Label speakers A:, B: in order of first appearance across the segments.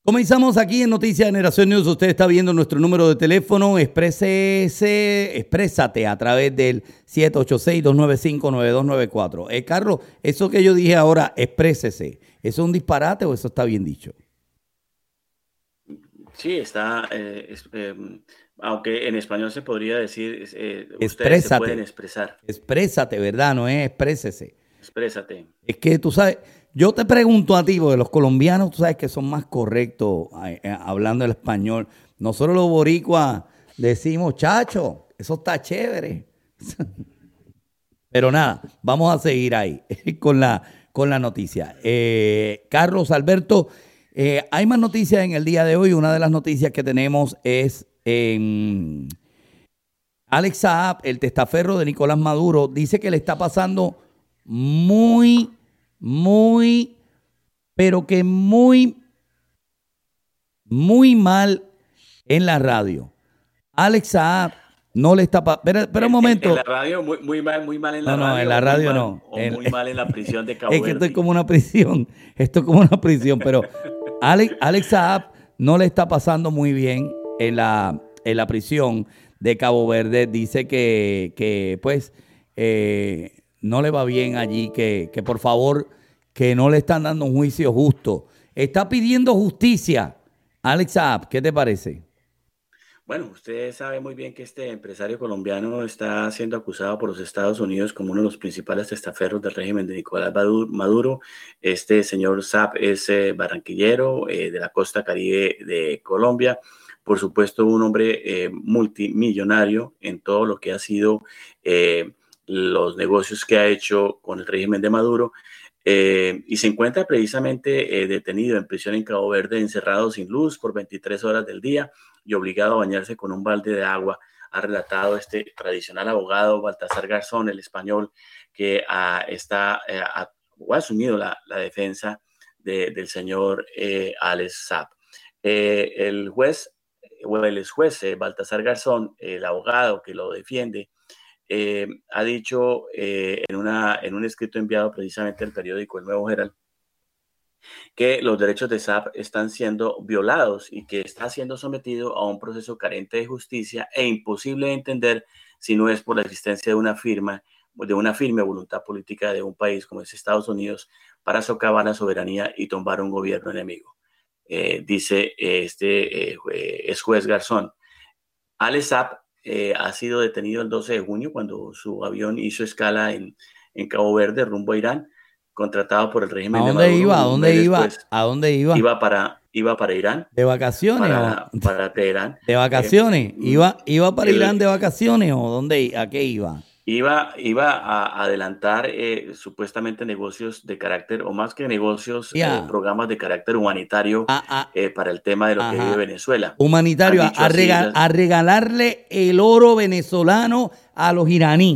A: Comenzamos aquí en Noticias Generación News. Usted está viendo nuestro número de teléfono. Exprésate a través del 786-295-9294. Carlos, eso que yo dije ahora, exprésese, ¿eso es un disparate o eso está bien dicho?
B: Sí, está, aunque en español se podría decir, ustedes se pueden
A: Exprésate,
B: expresar.
A: exprésate, ¿verdad? No es exprésese.
B: Exprésate.
A: Es que tú sabes, yo te pregunto a ti, porque los colombianos, tú sabes que son más correctos hablando el español. Nosotros los boricuas decimos, chacho, eso está chévere. Pero nada, vamos a seguir ahí con la noticia. Carlos Alberto, hay más noticias en el día de hoy. Una de las noticias que tenemos es Alex Saab, el testaferro de Nicolás Maduro, dice que le está pasando muy, muy, pero que muy, muy mal en la radio. Alex Saab no le está pasando. Pero un momento.
B: En la radio, muy mal en la
A: No, en
B: radio,
A: la
B: o muy
A: radio
B: mal,
A: no.
B: o muy mal en la prisión de
A: Es
B: Cabo
A: que esto es
B: Verde.
A: como una prisión. Esto es como una prisión. Pero Alex Saab no le está pasando muy bien en la prisión de Cabo Verde. Dice que pues, no le va bien allí, que por favor, que no le están dando un juicio justo. Está pidiendo justicia. Alex Saab, ¿qué te parece?
B: Bueno, usted sabe muy bien que este empresario colombiano está siendo acusado por los Estados Unidos como uno de los principales testaferros del régimen de Nicolás Maduro. Este señor Saab es barranquillero de la costa caribe de Colombia. Por supuesto, un hombre multimillonario en todo lo que ha sido los negocios que ha hecho con el régimen de Maduro. Y se encuentra precisamente detenido en prisión en Cabo Verde, encerrado sin luz por 23 horas del día y obligado a bañarse con un balde de agua. Ha relatado este tradicional abogado Baltasar Garzón, el español, que ha asumido la defensa del señor Alex Saab. El juez, o el juez Baltasar Garzón, el abogado que lo defiende, ha dicho en un escrito enviado precisamente al periódico El Nuevo Herald que los derechos de Saab están siendo violados y que está siendo sometido a un proceso carente de justicia e imposible de entender si no es por la existencia de una firme voluntad política de un país como es Estados Unidos para socavar la soberanía y tumbar un gobierno enemigo. Dice es juez Garzón. Alex Saab ha sido detenido el 12 de junio cuando su avión hizo escala en Cabo Verde rumbo a Irán, contratado por el
A: ¿A
B: régimen de
A: dónde
B: Maduro.
A: iba? ¿A
B: Un
A: dónde
B: mes
A: iba?
B: después
A: ¿A dónde iba?
B: iba para Irán,
A: ¿De vacaciones o
B: para Teherán.
A: de vacaciones? ¿Iba para Irán de vacaciones o a qué iba?
B: Iba a adelantar supuestamente negocios de carácter, o más que negocios,
A: Ya,
B: programas de carácter humanitario
A: a, a-
B: para el tema de lo que vive
A: ajá,
B: Venezuela. Han
A: humanitario,
B: dicho así
A: a regalarle el oro venezolano a los iraníes.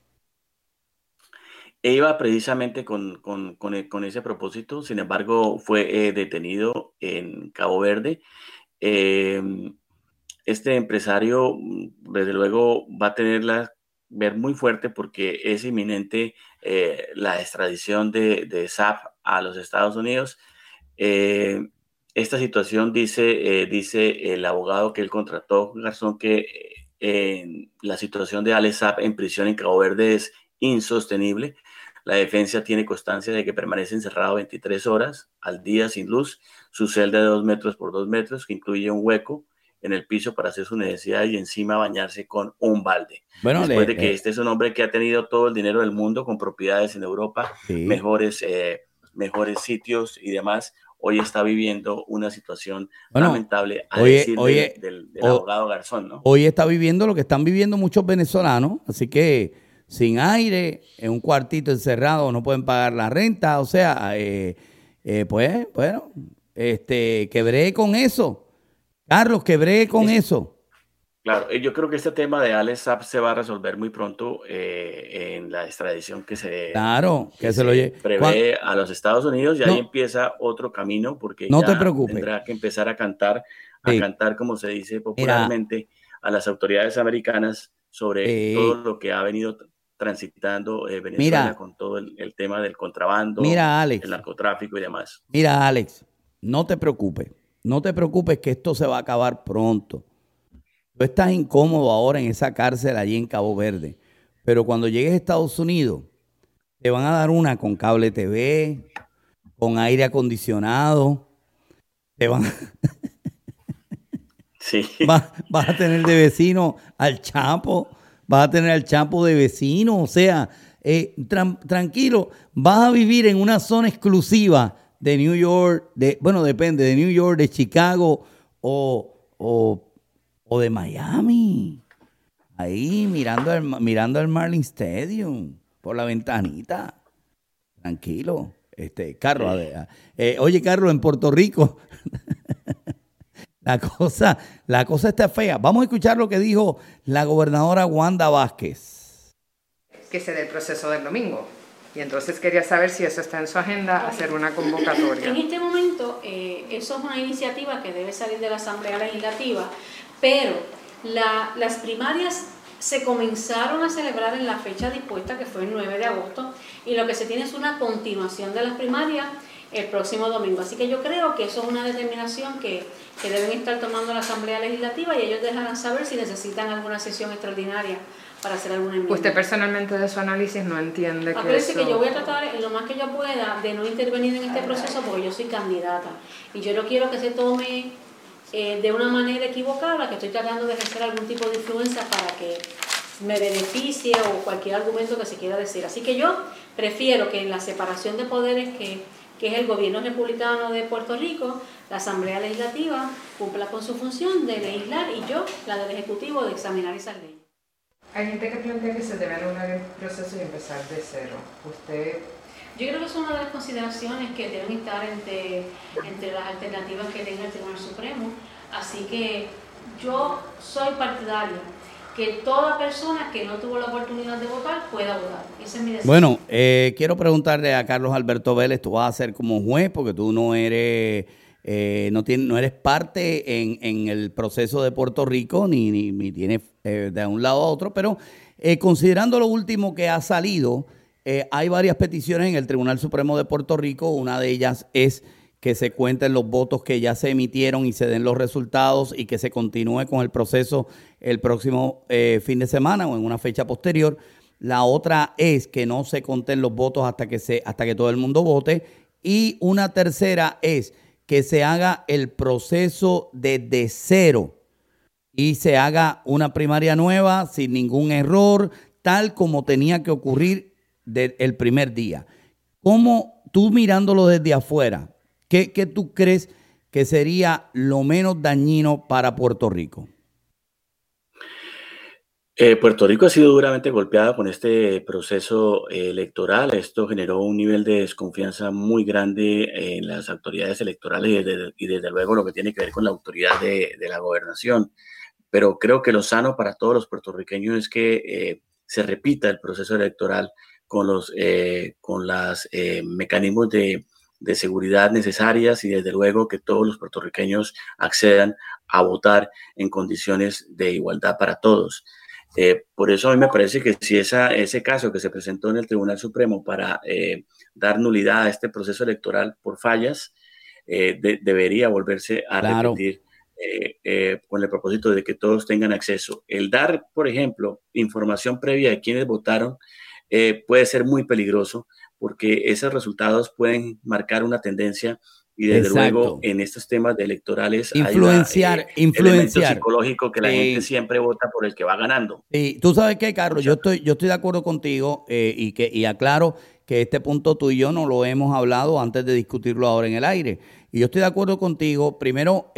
B: e iba precisamente con ese propósito. Sin embargo, fue detenido en Cabo Verde. Eh, este empresario, desde luego, va a tenerla ver muy fuerte porque es inminente la extradición de Saab a los Estados Unidos. Eh, Esta situación dice el abogado que él contrató, Garzón, que la situación de Alex Saab en prisión en Cabo Verde es insostenible. La defensa tiene constancia de que permanece encerrado 23 horas al día sin luz, su celda de 2 metros por 2 metros, que incluye un hueco en el piso para hacer su necesidad y encima bañarse con un balde.
A: Bueno,
B: Después de que este es un hombre que ha tenido todo el dinero del mundo con propiedades en Europa,
A: sí.
B: mejores sitios y demás, hoy está viviendo una situación
A: Bueno,
B: lamentable, a
A: oye,
B: decir
A: oye,
B: del
A: o-
B: abogado Garzón, ¿no?
A: hoy está viviendo lo que están viviendo muchos venezolanos, así que sin aire, en un cuartito encerrado, no pueden pagar la renta, o sea, pues, bueno, quebré con eso. Carlos, quebré con
B: Es,
A: eso.
B: claro, yo creo que este tema de Alex Saab se va a resolver muy pronto en la extradición
A: Claro,
B: que
A: que se lo
B: se
A: lleve.
B: prevé a los Estados Unidos y ahí
A: No,
B: empieza otro camino porque
A: no te
B: ya
A: preocupes.
B: tendrá que empezar a
A: Sí,
B: cantar, como se dice
A: mira,
B: popularmente, a las autoridades americanas sobre todo
A: sí,
B: lo que ha venido transitando Venezuela
A: mira,
B: con todo el tema del contrabando,
A: mira,
B: el
A: Alex,
B: narcotráfico y demás.
A: mira, Alex, no te preocupes. no te preocupes que esto se va a acabar pronto. Tú estás incómodo ahora en esa cárcel allí en Cabo Verde, pero cuando llegues a Estados Unidos, te van a dar una con cable TV, con aire acondicionado, te van,
B: Sí.
A: vas a tener de vecino al Chapo, vas a tener al Chapo de vecino, o sea, tranquilo, vas a vivir en una zona exclusiva de New York, bueno, depende, de New York, de Chicago o de Miami. Ahí mirando al Marlin Stadium por la ventanita. Tranquilo. Carlos, oye, Carlos, en Puerto Rico la cosa está fea. Vamos a escuchar lo que dijo la gobernadora Wanda Vázquez.
C: Que se dé el proceso del domingo. Y entonces quería saber si eso está en su agenda, hacer una convocatoria.
D: En este momento, eso es una iniciativa que debe salir de la Asamblea Legislativa, pero las primarias se comenzaron a celebrar en la fecha dispuesta, que fue el 9 de agosto, y lo que se tiene es una continuación de las primarias el próximo domingo. Así que yo creo que eso es una determinación que deben estar tomando la Asamblea Legislativa, y ellos dejarán saber si necesitan alguna sesión extraordinaria para hacer alguna enmienda.
C: Usted personalmente de su análisis no entiende que
D: parece
C: eso...
D: que yo voy a tratar en lo más que yo pueda de no intervenir en este proceso, porque yo soy candidata y yo no quiero que se tome de una manera equivocada, que estoy tratando de ejercer algún tipo de influencia para que me beneficie o cualquier argumento que se quiera decir. Así que yo prefiero que en la separación de poderes que es el gobierno republicano de Puerto Rico, la Asamblea Legislativa cumpla con su función de legislar y yo, la del Ejecutivo, de examinar esas leyes.
C: Hay gente que plantea que se debe anular el proceso y empezar de cero. Usted...
D: Yo creo que es una de las consideraciones que deben estar entre las alternativas que tenga el Tribunal Supremo. Así que yo soy partidaria que toda persona que no tuvo la oportunidad de votar pueda votar. Ese es mi deseo.
A: Bueno, quiero preguntarle a Carlos Alberto Vélez, tú vas a ser como juez porque tú no eres... no eres parte en el proceso de Puerto Rico, ni tienes de un lado a otro, pero considerando lo último que ha salido, hay varias peticiones en el Tribunal Supremo de Puerto Rico. Una de ellas es que se cuenten los votos que ya se emitieron y se den los resultados y que se continúe con el proceso el próximo fin de semana o en una fecha posterior. La otra es que no se conten los votos hasta que todo el mundo vote. Y una tercera es que se haga el proceso desde cero y se haga una primaria nueva sin ningún error, tal como tenía que ocurrir el primer día. ¿Cómo tú mirándolo desde afuera, qué tú crees que sería lo menos dañino para Puerto Rico?
B: Puerto Rico ha sido duramente golpeado con este proceso electoral. Esto generó un nivel de desconfianza muy grande en las autoridades electorales y desde luego lo que tiene que ver con la autoridad de la gobernación. Pero creo que lo sano para todos los puertorriqueños es que se repita el proceso electoral con los mecanismos de seguridad necesarias y desde luego que todos los puertorriqueños accedan a votar en condiciones de igualdad para todos. Por eso a mí me parece que si ese caso que se presentó en el Tribunal Supremo para dar nulidad a este proceso electoral por fallas, debería volverse a repetir con el propósito de que todos tengan acceso. El dar, por ejemplo, información previa de quienes votaron puede ser muy peligroso porque esos resultados pueden marcar una tendencia y desde luego en estos temas de electorales
A: influenciar
B: elemento psicológico que la gente siempre vota por el que va ganando.
A: Y tú sabes qué, Carlos, yo estoy de acuerdo contigo y aclaro que este punto tú y yo no lo hemos hablado antes de discutirlo ahora en el aire. Y yo estoy de acuerdo contigo. Primero,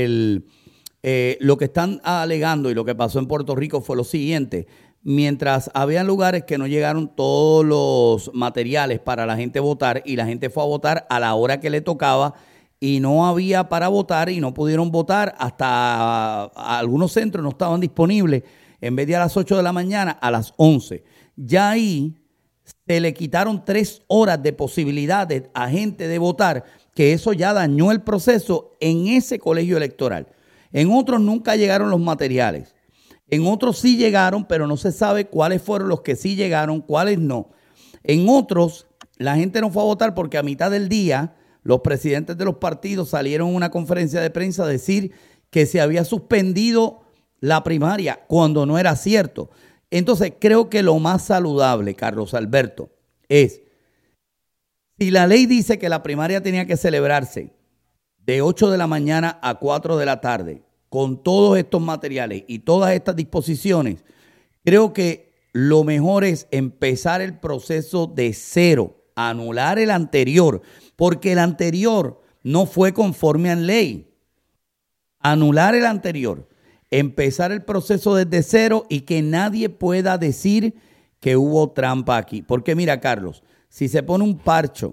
A: lo que están alegando y lo que pasó en Puerto Rico fue lo siguiente. Mientras había lugares que no llegaron todos los materiales para la gente votar y la gente fue a votar a la hora que le tocaba y no había para votar y no pudieron votar hasta algunos centros no estaban disponibles en vez de a las 8 de la mañana a las 11. Ya ahí se le quitaron 3 horas de posibilidades a gente de votar, que eso ya dañó el proceso en ese colegio electoral. En otros nunca llegaron los materiales. En otros sí llegaron, pero no se sabe cuáles fueron los que sí llegaron, cuáles no. En otros, la gente no fue a votar porque a mitad del día los presidentes de los partidos salieron en una conferencia de prensa a decir que se había suspendido la primaria cuando no era cierto. Entonces, creo que lo más saludable, Carlos Alberto, es, si la ley dice que la primaria tenía que celebrarse de 8 de la mañana a 4 de la tarde, con todos estos materiales y todas estas disposiciones, creo que lo mejor es empezar el proceso de cero, anular el anterior, porque el anterior no fue conforme a ley. Anular el anterior, empezar el proceso desde cero y que nadie pueda decir que hubo trampa aquí. Porque mira, Carlos, si se pone un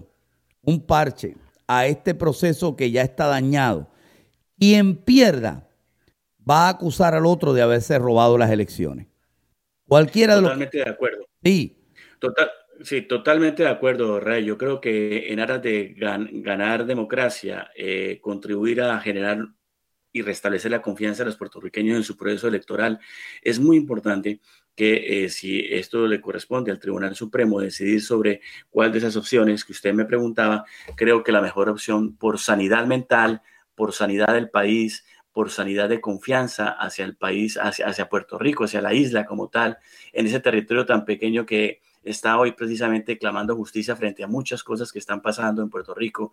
A: parche a este proceso que ya está dañado, quien pierda va a acusar al otro de haberse robado las elecciones. Cualquiera de los...
B: Totalmente de acuerdo.
A: Sí.
B: Sí, totalmente de acuerdo, Ray. Yo creo que en aras de ganar democracia, contribuir a generar y restablecer la confianza de los puertorriqueños en su proceso electoral, es muy importante que si esto le corresponde al Tribunal Supremo decidir sobre cuál de esas opciones que usted me preguntaba, creo que la mejor opción por sanidad mental, por sanidad del país, por sanidad de confianza hacia el país, hacia Puerto Rico, hacia la isla como tal, en ese territorio tan pequeño que está hoy precisamente clamando justicia frente a muchas cosas que están pasando en Puerto Rico.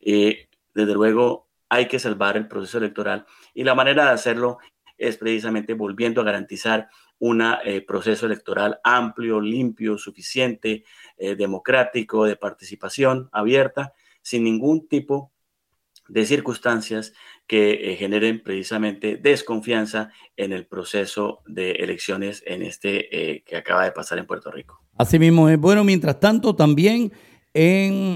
B: Desde luego hay que salvar el proceso electoral y la manera de hacerlo es precisamente volviendo a garantizar un proceso electoral amplio, limpio, suficiente, democrático, de participación abierta, sin ningún tipo de circunstancias que generen precisamente desconfianza en el proceso de elecciones en que acaba de pasar en Puerto Rico.
A: Así mismo es. Bueno, mientras tanto, también en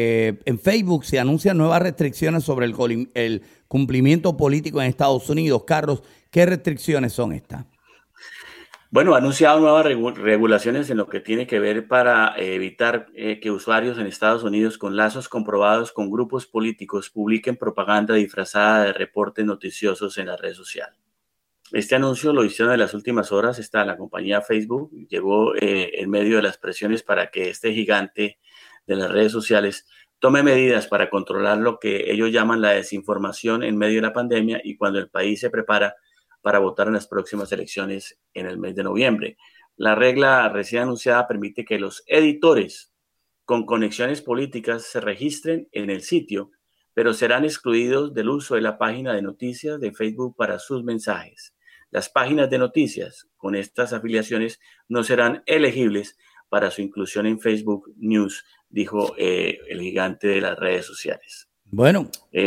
A: Facebook se anuncian nuevas restricciones sobre el cumplimiento político en Estados Unidos. Carlos, ¿qué restricciones son estas?
B: Bueno, ha anunciado nuevas regulaciones en lo que tiene que ver para evitar que usuarios en Estados Unidos con lazos comprobados con grupos políticos publiquen propaganda disfrazada de reportes noticiosos en la red social. Este anuncio lo hicieron en las últimas horas. La compañía Facebook llegó en medio de las presiones para que este gigante de las redes sociales tome medidas para controlar lo que ellos llaman la desinformación en medio de la pandemia y cuando el país se prepara para votar en las próximas elecciones en el mes de noviembre. La regla recién anunciada permite que los editores con conexiones políticas se registren en el sitio, pero serán excluidos del uso de la página de noticias de Facebook para sus mensajes. Las páginas de noticias con estas afiliaciones no serán elegibles para su inclusión en Facebook News, dijo el gigante de las redes sociales.
A: Bueno,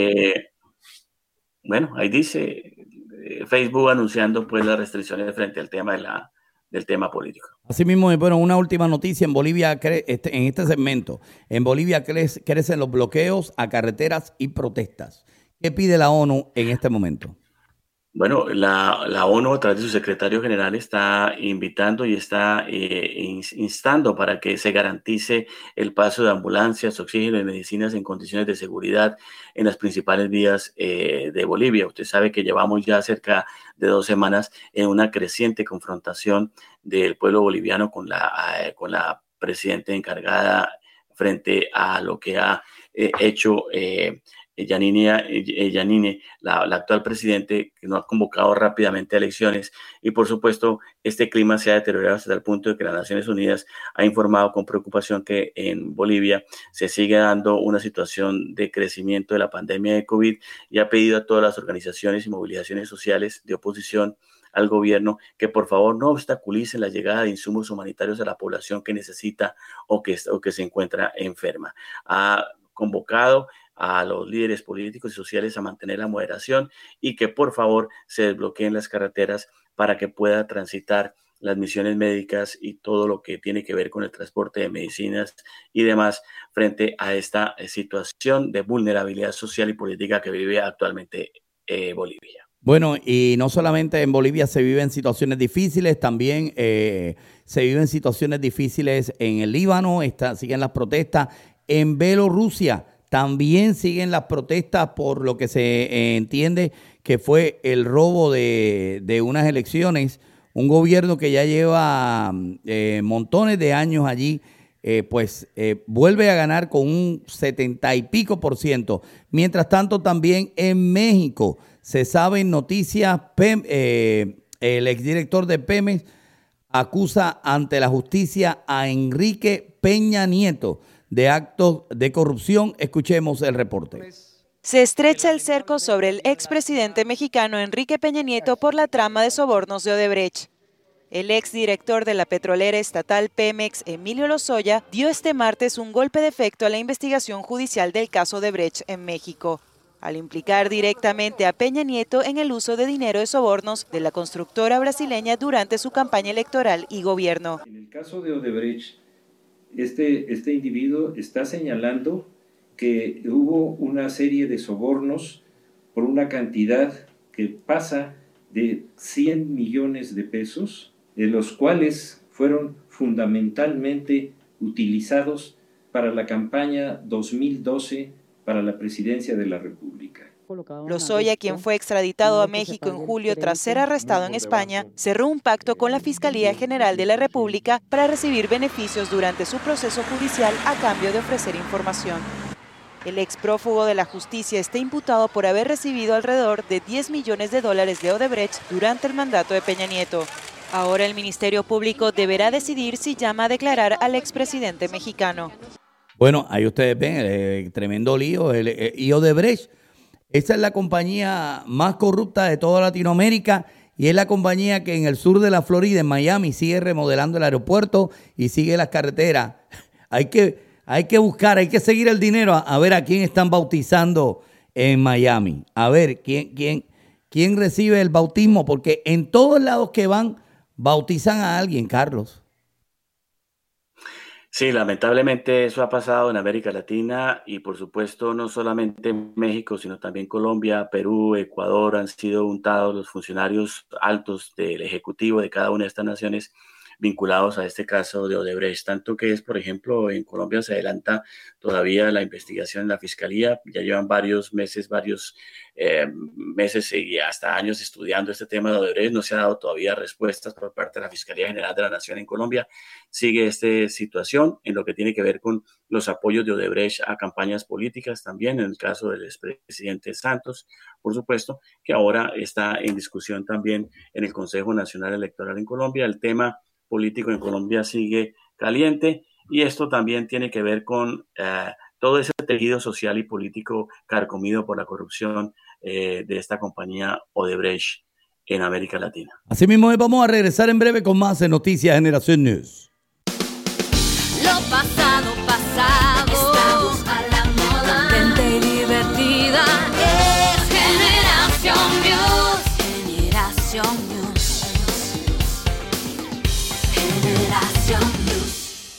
B: ahí dice Facebook anunciando pues las restricciones frente al tema del tema político.
A: Así mismo, bueno, una última noticia. En Bolivia, en este segmento, en Bolivia crecen los bloqueos a carreteras y protestas. ¿Qué pide la ONU en este momento?
B: Bueno, la ONU a través de su secretario general está invitando y está instando para que se garantice el paso de ambulancias, oxígeno y medicinas en condiciones de seguridad en las principales vías de Bolivia. Usted sabe que llevamos ya cerca de 2 semanas en una creciente confrontación del pueblo boliviano con la presidenta encargada frente a lo que ha hecho Yanine, la actual presidente, que no ha convocado rápidamente a elecciones y por supuesto este clima se ha deteriorado hasta el punto de que las Naciones Unidas ha informado con preocupación que en Bolivia se sigue dando una situación de crecimiento de la pandemia de COVID y ha pedido a todas las organizaciones y movilizaciones sociales de oposición al gobierno que por favor no obstaculicen la llegada de insumos humanitarios a la población que necesita o que se encuentra enferma. Ha convocado a los líderes políticos y sociales a mantener la moderación y que por favor se desbloqueen las carreteras para que pueda transitar las misiones médicas y todo lo que tiene que ver con el transporte de medicinas y demás frente a esta situación de vulnerabilidad social y política que vive actualmente Bolivia.
A: Bueno, y no solamente en Bolivia se viven situaciones difíciles, también se viven situaciones difíciles en el Líbano, siguen las protestas. En Bielorrusia también siguen las protestas por lo que se entiende que fue el robo de unas elecciones. Un gobierno que ya lleva montones de años allí vuelve a ganar con un 70 y pico %. Mientras tanto, también en México se saben noticias, el exdirector de Pemex acusa ante la justicia a Enrique Peña Nieto de actos de corrupción. Escuchemos el reporte.
E: Se estrecha el cerco sobre el expresidente mexicano Enrique Peña Nieto por la trama de sobornos de Odebrecht. El exdirector de la petrolera estatal Pemex, Emilio Lozoya, dio este martes un golpe de efecto a la investigación judicial del caso Odebrecht en México, al implicar directamente a Peña Nieto en el uso de dinero de sobornos de la constructora brasileña durante su campaña electoral y gobierno.
F: En el caso de Odebrecht, este individuo está señalando que hubo una serie de sobornos por una cantidad que pasa de 100 millones de pesos, de los cuales fueron fundamentalmente utilizados para la campaña 2012 para la presidencia de la República.
E: Lozoya, quien fue extraditado a México en julio tras ser arrestado en España, cerró un pacto con la Fiscalía General de la República para recibir beneficios durante su proceso judicial a cambio de ofrecer información. El exprófugo de la justicia está imputado por haber recibido alrededor de $10 millones de Odebrecht durante el mandato de Peña Nieto. Ahora el Ministerio Público deberá decidir si llama a declarar al expresidente mexicano.
A: Bueno, ahí ustedes ven el tremendo lío. Y Odebrecht, esa es la compañía más corrupta de toda Latinoamérica y es la compañía que en el sur de la Florida, en Miami, sigue remodelando el aeropuerto y sigue las carreteras. Hay que buscar, hay que seguir el dinero a ver a quién están bautizando en Miami. A ver quién recibe el bautismo, porque en todos lados que van, bautizan a alguien, Carlos.
B: Sí, lamentablemente eso ha pasado en América Latina y por supuesto no solamente en México, sino también Colombia, Perú, Ecuador han sido untados los funcionarios altos del Ejecutivo de cada una de estas naciones vinculados a este caso de Odebrecht, tanto que es, por ejemplo, en Colombia se adelanta todavía la investigación en la Fiscalía, ya llevan varios meses y hasta años estudiando este tema de Odebrecht, no se ha dado todavía respuestas por parte de la Fiscalía General de la Nación en Colombia. Sigue esta situación en lo que tiene que ver con los apoyos de Odebrecht a campañas políticas también, en el caso del expresidente Santos, por supuesto, que ahora está en discusión también en el Consejo Nacional Electoral en Colombia. El tema político en Colombia sigue caliente y esto también tiene que ver con todo ese tejido social y político carcomido por la corrupción de esta compañía Odebrecht en América Latina.
A: Así mismo vamos a regresar en breve con más en Noticias Generación News.
G: Lo pasado, estamos a la moda, contenta y divertida, es Generación News, Generación News, Generación